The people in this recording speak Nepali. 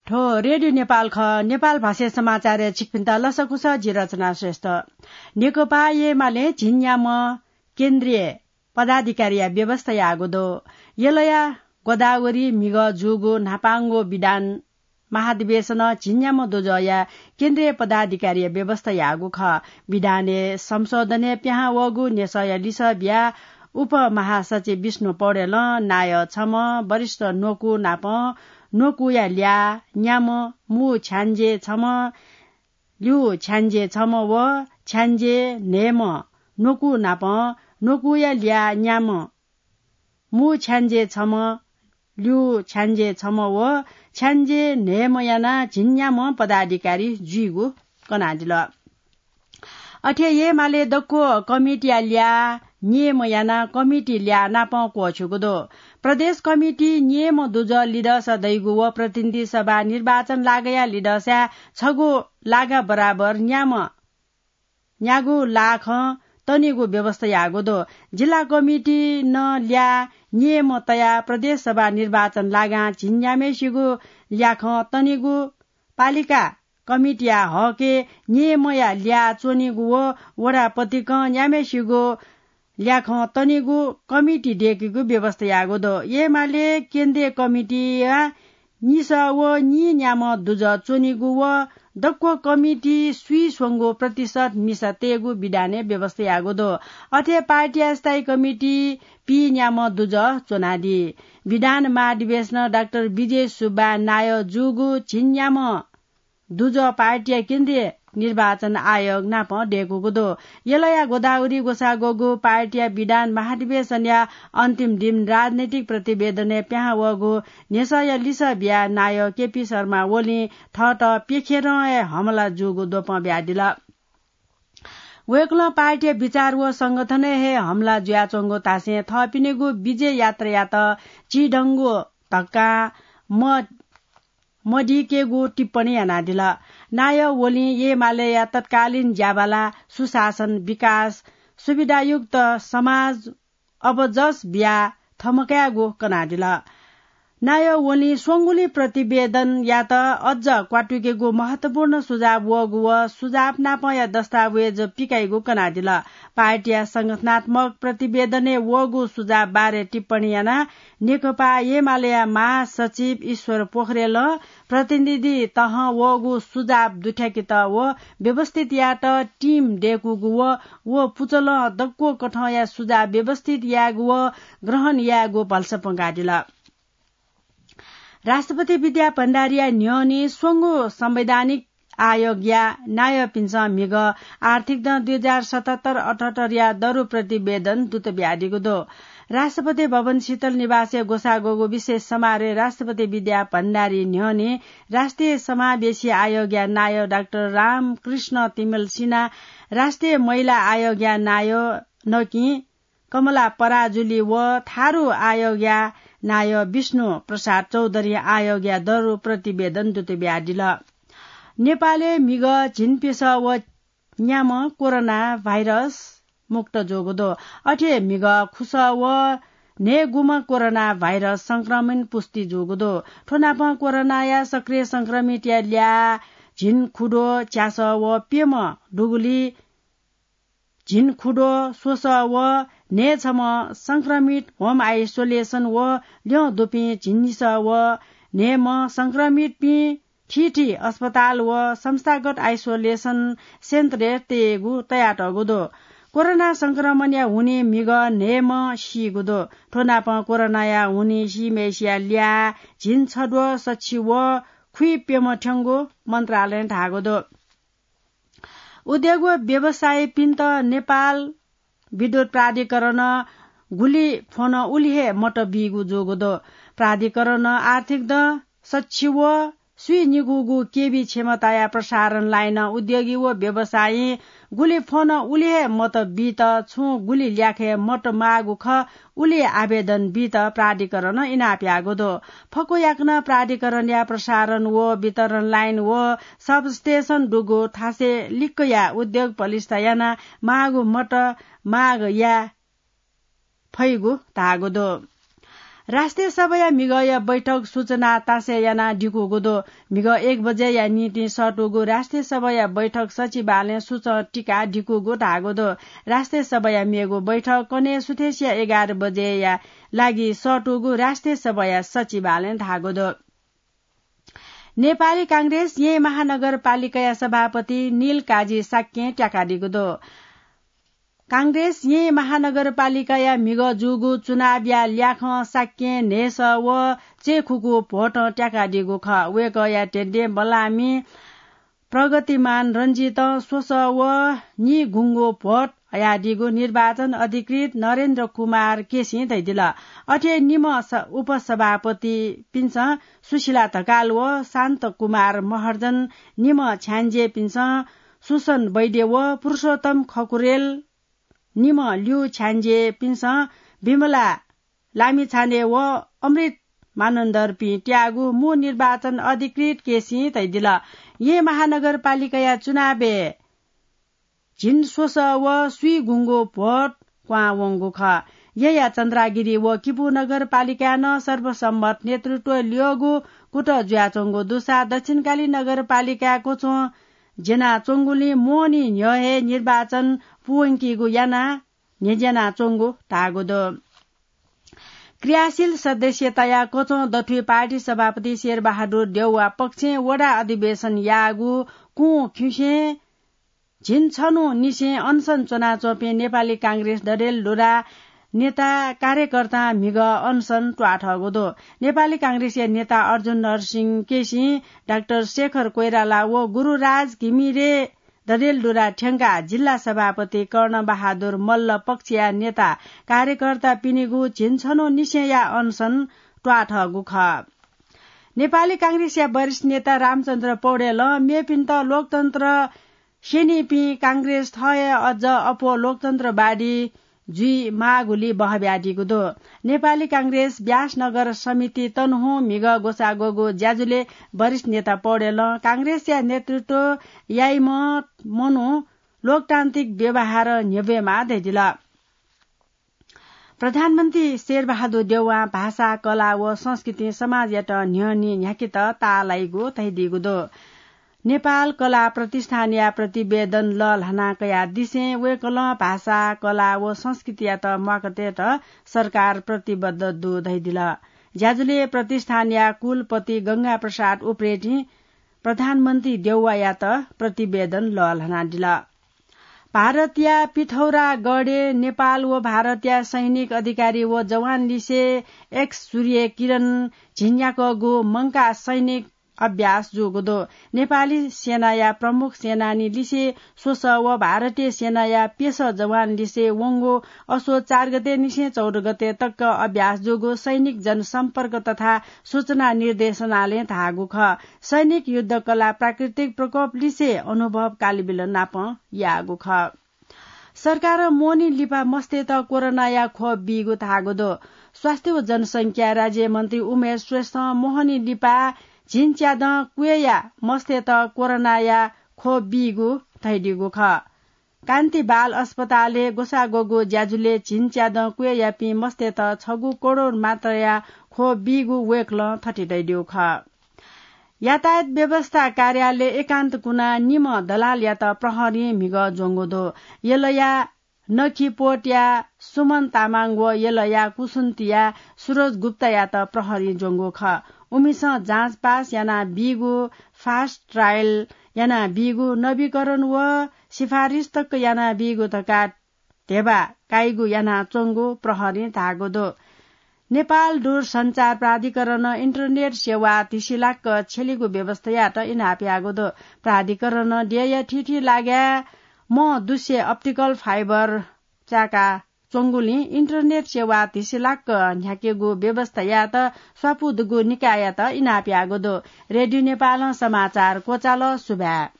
ठो रेडियो नेपाल ख नेपाल भाषा समाचार छिकपिन्ता लसकुस जिरचना श्रेष्ठ नेकपा एमाले झिन्याम केन्द्रीय पदाधिकारी व्यवस्था आगोदो यलया गोदावरी मिग जुगो नापाङ्गो विधान महाधिवेशन झिन्याम दोजया केन्द्रीय पदाधिकारी व्यवस्था आगो ख विधाने संशोधने प्याहा वगु नेसय लिस ब्या उप महासचिव विष्णु पौडेल नाय छम वरिष्ठ नोकु नाप नोकुया ल्या न्याम मु छ्यान्जे छम लिउ छ्यान्जे छम व छ्यान्जे नेम नोकु नाप नोकुया ल्या न्याम मु छ्यान्जे छम लिउ छ्यान्जे छम व छ्यान्जे नेम याना झिन्याम पदाधिकारी जुइगु कनादिल अठे ये माले दक्को कमिटी ल्या नियम याना कमिटी ल्या नाप कोछुगुदो प्रदेश कमिटी नियम दुज लिडस दैगु व प्रतिनिधि सभा निर्वाचन लागया लिडस्या छगु लागा बराबर न्यागु लाख तनिगु व्यवस्था यागोदो जिल्ला कमिटी न ल्या नियम तया प्रदेश सभा निर्वाचन लागा झिन्यामेसिगु ल्याख तनिगु पालिका कमिटिया हके नियमया ल्या चोनिगु व वडापतिक न्यामेसिगु ल्याख तनिगु कमिटी डेकेगु व्यवस्था यागोदो एमाले केन्द्रीय कमिटी निस व नि न्याम दुज चोनिगु व दक्को कमिटी सुई सोंगो प्रतिशत निस तेगु विधाने व्यवस्था यागोदो अथे पार्टी स्थायी कमिटी पी न्याम दुज चोनादी विधान महाधिवेशन डाक्टर विजय सुब्बा नाय जुगु छिन्याम दुज पार्टी केन्द्रीय निर्वाचन आयोग नाप डेगुगुदो यलया गोदावरी गोसागोगु पार्टी विधान महाधिवेशन या अन्तिम दिन राजनैतिक प्रतिवेदन प्याहा वगु नेसय लिस ब्या नाय केपी शर्मा ओली थट पेखेर हमला जुगु दोप ब्यादिल वेक्ल पार्टी विचार व संगठन हे हमला जुयाचोंगो तासे थपिनेगु विजय यात्रायात चिडंगो धक्का मडिकेगु टिप्पणी अनादिल नाय ओली ये मालया तत्कालीन ज्याबाला सुशासन विकास सुविधायुक्त समाज अब जस ब्या थमक्यागु कनादिल नाय ओली सोंगुली प्रतिवेदन या त अझ क्वाटुकेगु महत्वपूर्ण सुझाव वगु व सुझाव नापया दस्तावेज पिकाइगु कनादिल पार्टी संगठनात्मक प्रतिवेदने वगु सुझाव बारे टिप्पणी याना नेकपा एमाले महासचिव ईश्वर पोखरेल प्रतिनिधि तह वगु सुझाव दुठ्याकित व व्यवस्थित यात टीम डेकुगु व पुचल दक्को कठया सुझाव व्यवस्थित यागु व ग्रहण यागु भल्सप गाडिल राष्ट्रपति विद्या भण्डारी न्योनी सोंगु संवैधानिक आयोग या नाय पिन्छ मिग आर्थिक 2077-78 या दरु प्रतिवेदन दूत ब्याडीगु दो राष्ट्रपति भवन शीतल निवास गोसागोगु विशेष समारोह राष्ट्रपति विद्या भण्डारी न्योनी राष्ट्रिय समावेशी आयोग या नाय डाक्टर रामकृष्ण तिमेल सिन्हा राष्ट्रिय महिला आयोग या नाय नकी कमला पराजुली व थारू आयोग या नाय विष्णु प्रसाद चौधरी आयोग या दरु प्रतिवेदन दूत ब्याडिल नेपालले मिग झिनपिस व न्याम कोरोना भाइरस मुक्त जोगदो अठे मिग खुस व ने गुम कोरोना भाइरस संक्रमण पुष्टि जोगदो ठोनाप कोरोना या सक्रिय संक्रमित या ल्या झिन खुडो च्यास व पेम डुगुली झिन खुडो सोस व ने छम संक्रमित होम आइसोलेशन व ल्यो दुपी झिन्निस व नेम संक्रमित पी ठीठी अस्पताल व संस्थागत आइसोलेशन सेन्टर तेगु तयाटगुदो कोरोना संक्रमण या हुने मिग नेम सिगुदो ठोनाप कोरोना या हुने सिमेसिया ल्या झिन छडो सछि व खुइ पेम ठंगो मन्त्रालय ढागुदो उद्योग व्यवसाय पिन्त नेपाल विद्युत प्राधिकरण गुली फोन उलिहे मट बिगु जोगदो प्राधिकरण आर्थिक सचिव सुई निगुगु केबी क्षमताया प्रसारण लाइन उद्योगी व व्यवसायी गुली फोन उलिहे मत बीत छु गुली ल्याखे मट मागु ख उली आवेदन बीत प्राधिकरण इनाप्यागोदो फको याक्न प्राधिकरण या प्रसारण व वितरण लाइन व सब स्टेशन डुगो थासे लिक्कया उद्योग पलिस्तायाना मागु मट माग या फैगु तागोदो राष्ट्रिय सभा मिगय बैठक सूचना तासे याना डिकु गुदो मिग 1 बजे या नीति सटुगु राष्ट्रिय सभा बैठक सचिवालय सूच टिका डिकु गु ढागुदो राष्ट्रिय सभा मिगु बैठक कने सुथेसिया 11 बजे या लागि सटुगु राष्ट्रिय सभा सचिवालय ढागुदो नेपाली कांग्रेस ये महानगरपालिका सभापति नील काजी साक्के ट्याकाडिगुदो कांग्रेस ये महानगरपालिका मिग जुगु चुनाव या ल्याख साक्के नेस व चेखुगु भोट ट्याकाडिगु ख वेक या टेडे बलामी प्रगतिमान रञ्जित सोस व नि गुंगो भोट याडिगु निर्वाचन अधिकृत नरेन्द्र कुमार केसी दैदिल अठे निम उपसभापति पिन्छ सुशीला ढकाल व शान्त कुमार महर्जन निम छ्यान्जे पिन्छ सुसन वैद्य व पुरुषोत्तम खकुरेल निम ल्यू छ्यान्जे पिन्छ विमला लामिछाने व अमृत मानन्दर पि ट्यागु मु निर्वाचन अधिकृत केसी तैदिल ये महानगरपालिका चुनावे झिन सोस व सुई गुंगो भोट क्वा वंगु ख या चन्द्रागिरी व किपु नगरपालिका न सर्वसम्मत नेतृत्व लियोगु कुट ज्याचोंगो दुसा दक्षिणकाली नगरपालिका कोचो जेना चोंगुली मोनी न्यहे निर्वाचन पुवंकीगु याना नेजना चोंगु टागुदो क्रियाशील सदस्यता कोचो दथुई पार्टी सभापति शेरबहादुर देउवा पक्षे वडा अधिवेशन यागु कु खिसे झिन छनु निसे अनसन चुना चोपे नेपाली कांग्रेस डडेलधुरा नेता कार्यकर्ता मिग अनसन ट्वाठगुदो नेपाली कांग्रेसीय नेता अर्जुन नरसिंह केसी डाक्टर शेखर कोइराला व गुरुराज घिमिरे डडेलधुरा ठेंगा जिल्ला सभापति कर्ण बहादुर मल्ल पक्षिया नेता कार्यकर्ता पिनिगु झिन्छनो निसेया अनसन ट्वाठगु ख नेपाली कांग्रेसीय वरिष्ठ नेता रामचन्द्र पौडेल मेपिन्त लोकतन्त्र सेनिपी कांग्रेस थय अझ अपो लोकतन्त्रवादी जुई मागुली बहब्याडीगुदो नेपाली कांग्रेस व्यासनगर समिति तनहु मिग गोसागोगो ज्याजुले वरिष्ठ नेता पौडेल कांग्रेसया नेतृत्व याइम मनु लोकतान्त्रिक व्यवहार न्यवेमा दैदिल प्रधानमन्त्री शेरबहादुर देउवा भाषा कला व संस्कृति समाजबाट न्यनी न्याकित तालाइगो तैदिगुदो नेपाल कला प्रतिष्ठान या प्रतिवेदन ल लहनाकया दिसे वेकल भाषा कला व संस्कृति त मकतेट सरकार प्रतिबद्ध दु दैदिल ज्याजुले प्रतिष्ठान या कुलपति गंगा प्रसाद उप्रेती प्रधानमन्त्री देउवा या त प्रतिवेदन ल लहनादिल भारतीय पिथौरा गढे नेपाल व भारतीय सैनिक अधिकारी व जवान लिसे एक्स सूर्य किरण झिन्याको गो मंका सैनिक अभ्यास जोगुदो नेपाली सेनाया प्रमुख सेनानी लिसे सोस व भारतीय सेनाया पेश जवान लिसे वंगो असो 4 गते निसे 14 गते तक अभ्यास जोगो सैनिक जनसम्पर्क तथा सूचना निर्देशनालय धागु ख सैनिक युद्ध कला प्राकृतिक प्रकोप लिसे अनुभव कालीबिल नाप यागु ख सरकार मोनी लिपा मस्ते त कोरोना या खोप बिगु धागुदो स्वास्थ्य व जनसंख्या राज्य मन्त्री उमेश श्रेष्ठ मोहनी लिपा झिन्च्याद कुया मस्ते त कोरोना या खोप बिगु थैडिगु ख कान्ति बाल अस्पतालले गोसागोगो ज्याजुले झिन्च्याद कुया पि मस्ते त 6 करोड मात्र या खोप बिगु वेक्ल थटिदैदिउ ख यातायात व्यवस्था कार्यालय एकान्त कुना निम दलाल या त प्रहरी मिग जोंगोदो यलया नखिपोट या सुमन तामाङ व यलया कुसुन्तिया सुरज गुप्ता या त प्रहरी जोंगो ख उमिस जाँच पास याना बिगु फास्ट ट्रायल याना बिगु नवीकरण व सिफारिश तक याना बिगु तका ढेबा काइगु याना चोंगु प्रहरी धागोदो नेपाल दूरसञ्चार प्राधिकरण इन्टरनेट सेवा 30 लाख छेलिगु व्यवस्थायात इनाप्यागोदो प्राधिकरण डेय ठिठी लाग्या म दुष्य अप्टिकल फाइबर चाका चोंगुली इन्टरनेट सेवा 30 लाख न्याकेगु व्यवस्थायात स्वापुदगु निकायात इनाप्यागोदो रेडियो नेपाल समाचार कोचाल सुभा